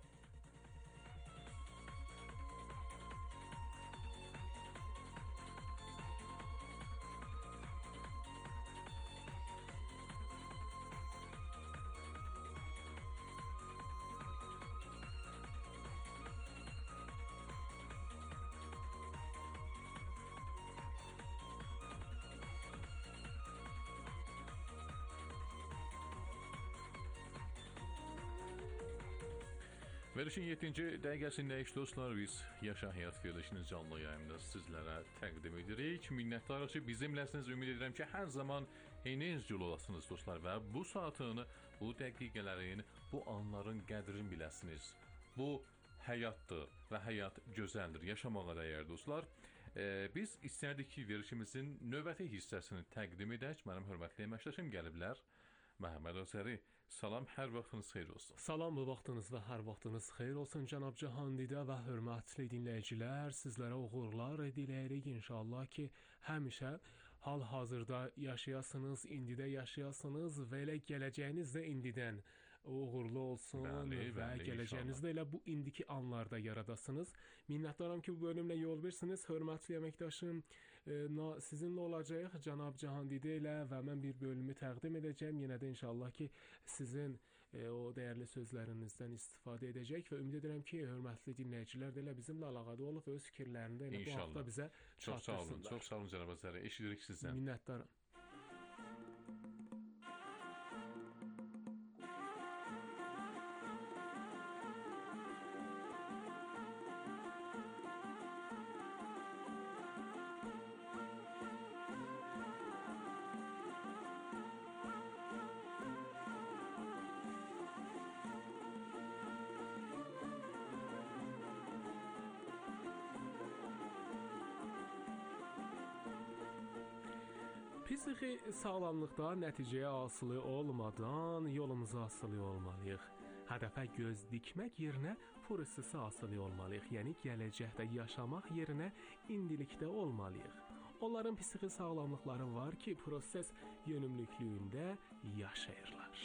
Speaker 2: Verilişin 7-ci dəqiqəsində dostlar, biz Yaşa Həyat verilişinin canlı yayımında sizlərə təqdim edirik. Minnətdarıq ki, bizimləsiniz. Ümid edirəm ki, hər zaman enerji olasınız dostlar və bu saatını, bu dəqiqələrin, bu anların qədrini biləsiniz. Bu həyatdır və həyat gözəldir, yaşamağa dəyər dostlar. Biz istərdik ki, verilişimizin növbəti hissəsini təqdim edək. Mənim hörmətli əməkdaşım gəliblər. Məhəmməd Özəri, salam, hər vaxtınız xeyir olsun.
Speaker 14: Salam, bu vaxtınız və hər vaxtınız xeyir olsun cənab Cahandidə və hörmətli dinləyicilər. Sizlərə uğurlar diləyirik inşallah ki, həmişə hal-hazırda yaşayasınız, indidə yaşayasınız və elə gələcəyiniz də indidən uğurlu olsun və gələcəyinizdə elə bu indiki anlarda yaradasınız. Minnətdaram ki, bu bölümlə yol versiniz. Hörmətli əməkdaşım, sizinlə olacaq cənab Cahandidə ilə və mən bir bölümü təqdim edəcəm. Yenə də inşallah ki, sizin o dəyərli sözlərinizdən istifadə edəcək və ümid edirəm ki, hörmətli dinləyicilər də elə bizimlə əlaqədə olub öz fikirlərini də elə bu haqda bizə çatdırsınlar.
Speaker 2: Çox sağ olun cənab Özəri. Eşidirik sizdən.
Speaker 14: Minnətdaram. Psixi sağlamlıqda nəticəyə asılı olmadan yolumuza asılı olmalıyıq. Hədəfə göz dikmək yerinə prosesə asılı olmalıyıq. Yəni gələcəkdə yaşamaq yerinə indilikdə olmalıyıq. Onların psixi sağlamlıqları var ki, proses yönümlülüyündə yaşayırlar.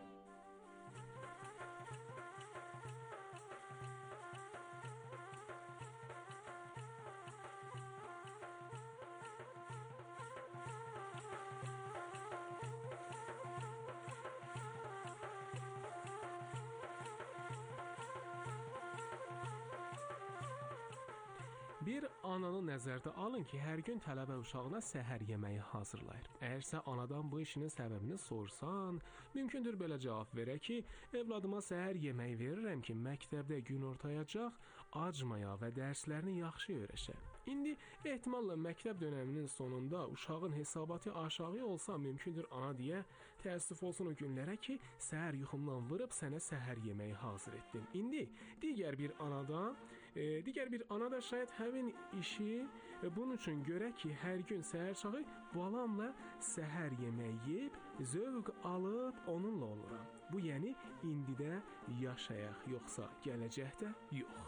Speaker 14: Bir ananı nəzərdə alın ki, hər gün tələbə uşağına səhər yeməyi hazırlayır. Əgərsə anadan bu işinin səbəbini sorsan, mümkündür belə cavab verə ki, evladıma səhər yeməyi verirəm ki, məktəbdə gün ortayacaq, acmaya və dərslərini yaxşı öyrəşə. İndi ehtimalla məktəb dönəminin sonunda uşağın hesabatı aşağı olsa, mümkündür ana deyə, təəssüf olsun o günlərə ki, səhər yuxumdan vırıb sənə səhər yeməyi hazır etdim. İndi digər bir ana da şayad həmin işi bunun üçün görə ki, hər gün səhər çağı balamla səhər yeməyi yeyib, zövq alıb onunla oluram. Bu yəni indidə yaşayaq, yoxsa gələcəkdə yox.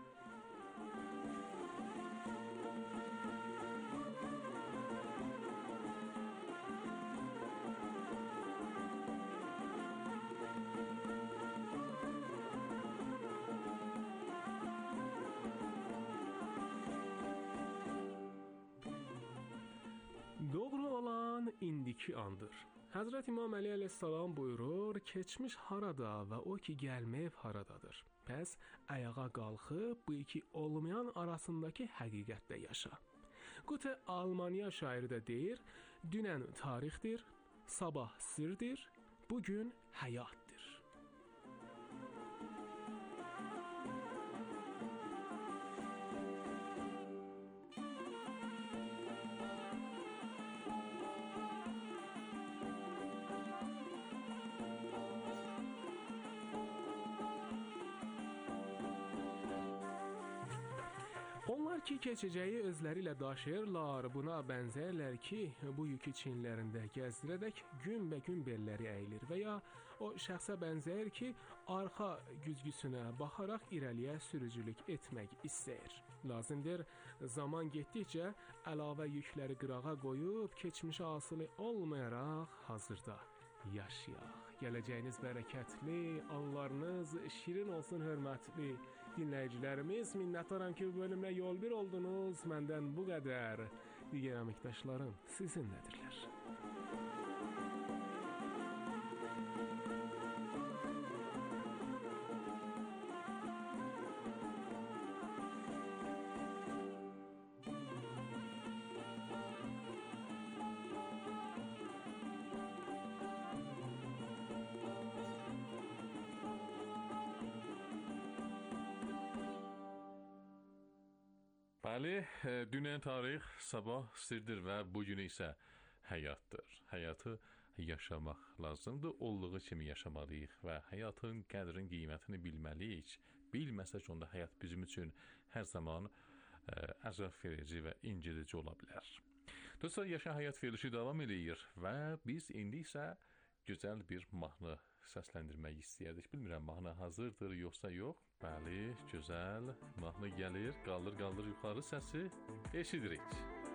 Speaker 14: Doğru olan indiki andır. Həzrət İmam Əli əleyhissalam buyurur, keçmiş harada və o ki gəlməyib haradadır. Pəs ayağa qalxıb bu iki olmayan arasındakı həqiqətdə yaşa. Goethe Almaniya şairi də deyir, dünən tarixdir, sabah sirdir, bugün həyatdır. Onlar ki, keçəcəyi özləri ilə daşıyırlar, buna bənzərlər ki, bu yükü çinlərində gəzdirədək günbəgün belləri əyilir və ya o şəxsə bənzər ki, arxa güzgüsünə baxaraq irəliyə sürücülük etmək istəyir. Lazımdır, zaman getdikcə əlavə yükləri qırağa qoyub, keçmişə asılı olmayaraq hazırda yaşayaq. Gələcəyiniz bərəkətli, anlarınız şirin olsun hörmətli dinləyicilərimiz. Minnətdaram ki, bu bölümlə yol bir oldunuz. Məndən bu qədər. Digər əməkdaşlarım sizinlədirlər.
Speaker 2: Bəli, dünən tarix, sabah sirdir və bugün isə həyatdır. Həyatı yaşamaq lazımdır, olduğu kimi yaşamalıyıq və həyatın qədrin, qiymətini bilməliyik. Bilməsək onda həyat bizim üçün hər zaman əzab verici və incidici ola bilər. Dostlar, Yaşa Həyat verilişi davam edir və biz indi isə gözəl bir mahnı səsləndirmək istəyərdik. Bilmirəm, mahnı hazırdır yoxsa yox. Bəli, gözəl mahnı gəlir. Qaldır, qaldır yuxarı səsi eşidirik.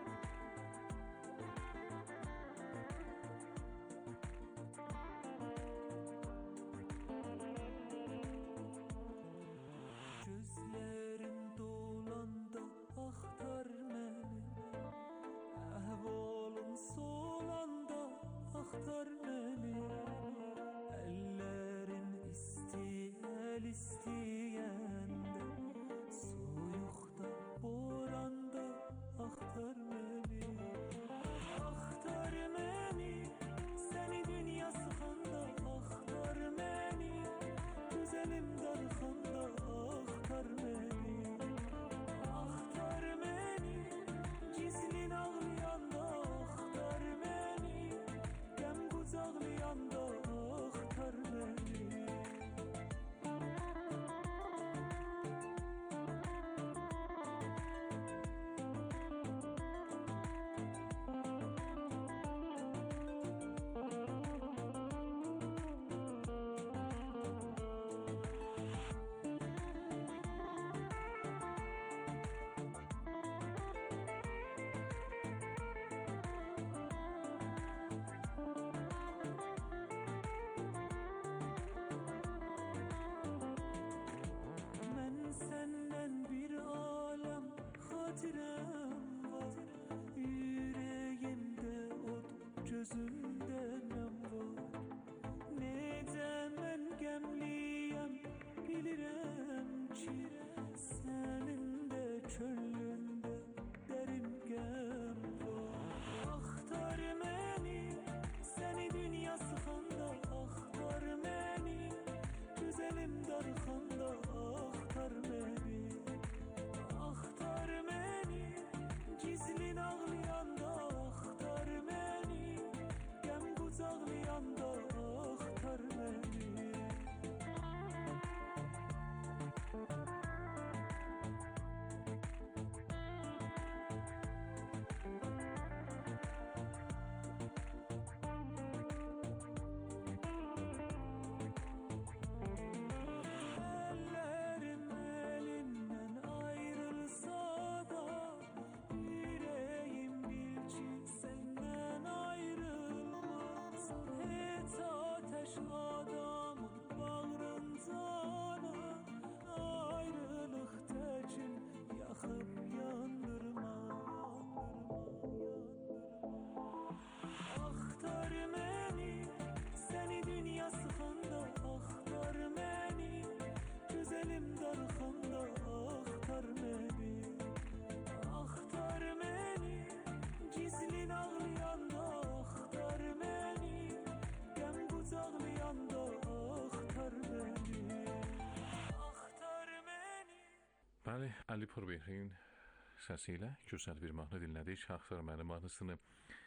Speaker 2: Bəli, Əli Purbehrin səsi ilə gözəl bir mahnı dinlədik. Axtar mənim mahnısını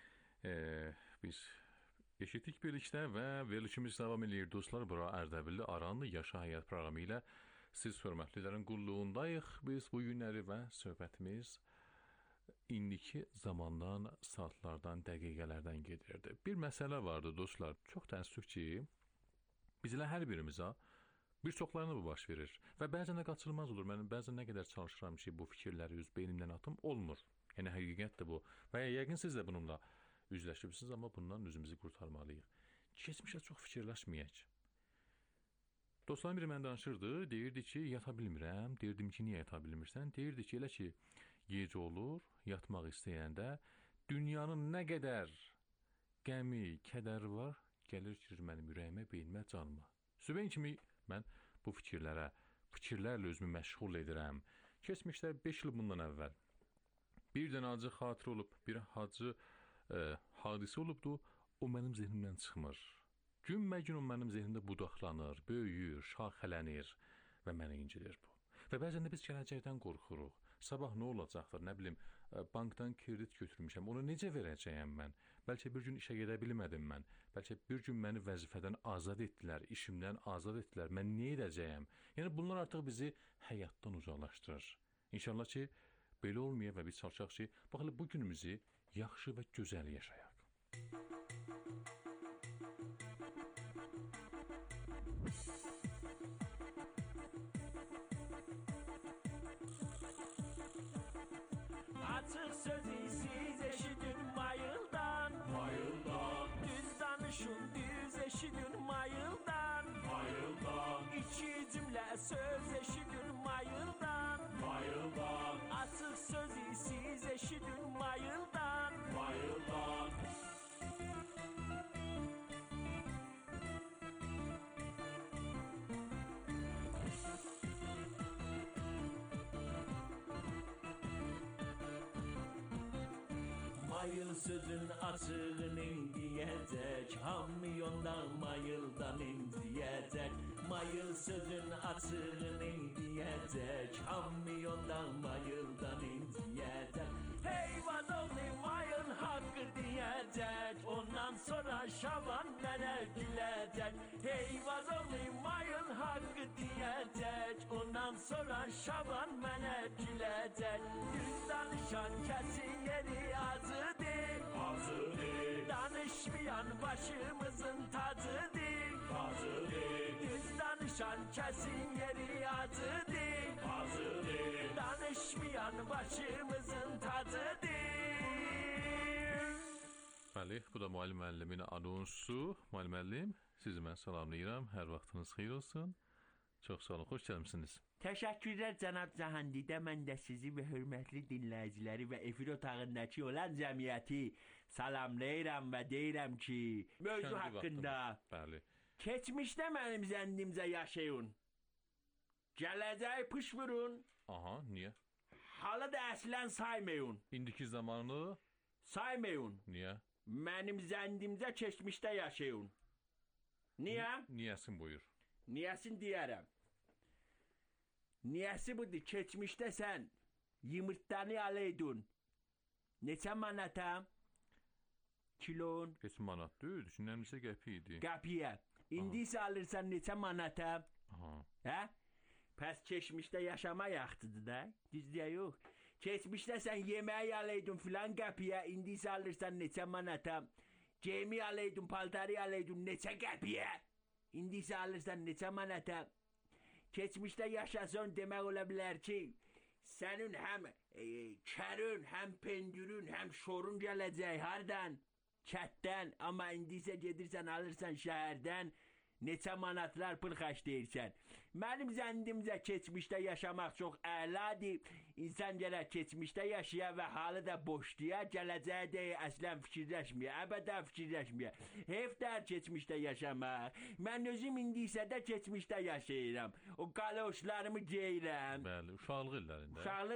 Speaker 2: biz eşitdik birlikdə və verilişimiz davam edir. Dostlar, bura Ərdəbilli Aranlı Yaşa Həyat proqramı ilə siz hörmətlilərin qulluğundayıq. Biz bu günləri və söhbətimiz indiki zamandan, saatlardan, dəqiqələrdən gedirdi. Bir məsələ vardı dostlar. Çox təəssüf ki, bizlə hər birimizə bir çoxlarına bu baş verir və bəzən də qaçılmaz olur. Mən bəzən nə qədər çalışıram ki, bu fikirləri öz beynimdən atım, olmur. Yəni həqiqətdir bu. Və yəqin siz də bununla üzləşibsiniz, amma bundan özümüzü qurtarmalıyıq. Keçmişə çox fikirləşməyək. Dostlarım biri mən danışırdı, deyirdi ki, yata bilmirəm. Deyirdim ki, niyə yata bilmirsən? Deyirdi ki, elə ki, gecə olur, yatmaq istəyəndə dünyanın nə qədər qəmi, kədər var, gəlir girir mənim ürəyimə, beynimə, canıma. Sübən kimi mən bu fikirlərlə özümü məşğul edirəm. Keçmişdə 5 il bundan əvvəl bir dənə acı xatirə olub, bir acı hadisə olubdu, o mənim zehnimdən çıxmır. Günbəgün o mənim zehnimdə budaqlanır, böyüyür, şaxələnir və məni incidir bu. Və bəzən də biz gələcəkdən qorxuruq. Sabah nə olacaqdır? Nə bilim, bankdan kredit götürmüşəm. Onu necə verəcəyəm mən? Bəlkə bir gün işə gedə bilmədim mən. Bəlkə bir gün məni vəzifədən azad etdilər, işimdən azad etdilər. Mən nə edəcəyəm? Yəni bunlar artıq bizi həyatdan uzaqlaşdırır. İnşallah ki, belə olmaya və biz çalışaq ki, bax elə bu günümüzü yaxşı və gözəl yaşayaq.
Speaker 15: Açıq sözü siz eşidin mayıldan, mayıldan. Düz danışın, düz eşidin mayıldan, mayıldan. İki cümlə söz eşidin mayıldan, mayıldan. Açıq sözü siz eşidin mayıldan, mayıldan. Mayıl sözün açığını diyecek, hamyondan mayıldan inciyecek. Mayıl sözün açığını diyecek, hamyondan mayıldan inciyecek. Hey vazoğlu mayıl hakkı diyecek, ondan sonra Şaban mənə gülecek. Hey vazoğlu mayıl hakkı diyecek, ondan sonra Şaban mənə gülecek. Düz danışan kesin yeri azıdır, azıdır. Danışmayan başımızın tacıdır, tacıdır. Düz danışan kesin yeri azıdır, azıdır. Danışmayan başımızın tacıdır.
Speaker 2: Bəli, bu da müəllim müəllimin anonsu. Müəllim müəllim, sizi mən salamlayıram. Hər vaxtınız xeyir olsun. Çox sağ olun, xoş gəlmisiniz.
Speaker 15: Təşəkkürlər cənab Cahandidə. Mən də sizi və hörmətli dinləyiciləri və efir otağındakı olan cəmiyyəti salamlayıram və deyirəm ki, mövzu haqqında
Speaker 2: bəli.
Speaker 15: Keçmişdə mənim zəndimcə yaşayın. Gələcəyi pış vurun.
Speaker 2: Aha, niyə?
Speaker 15: Halı da əslən saymayın.
Speaker 2: İndiki zamanı
Speaker 15: saymayın.
Speaker 2: Niyə?
Speaker 15: Mənim zəndimcə keçmişdə yaşayın. Niyə?
Speaker 2: Niyəsin buyur.
Speaker 15: Niyəsin deyərəm. Niyəsi budur, keçmişdə sən yumurtdanı alaydın. Neçə manata? Kilon?
Speaker 2: Heç manat deyil, düşünəmsə qəpi idi.
Speaker 15: Qəpiyə. İndi isə alırsan neçə manata?
Speaker 2: Aha.
Speaker 15: Hə? Pəs keçmişdə yaşama yaxtıdır da. Düzdür yox. Keçmişdə sən yeməyi alaydın filan qəpiyə, indi isə alırsan neçə manata. Geyimi alaydın, paltarı alaydın neçə qəpiyə. İndi isə alırsan neçə manata. Keçmişdə yaşasan demək ola bilər ki, sənin həm kərün, həm pendürün, həm şorun gələcək hardan? Kətdən. Amma indi isə gedirsən alırsan şəhərdən. Neçə manatlar pul xərcləyirsən. Mənim zəndimcə keçmişdə yaşamaq çox əladır. İnsan gərək keçmişdə yaşaya və halı da boşluya, gələcəyə də əslən fikirləşməyə, əbədən fikirləşməyə. Heyfdər keçmişdə yaşamaq. Mən özüm indi isə də keçmişdə yaşayıram. O qaloşlarımı geyirəm.
Speaker 2: Bəli, uşaqlıq illərində.
Speaker 15: Uşaqlıq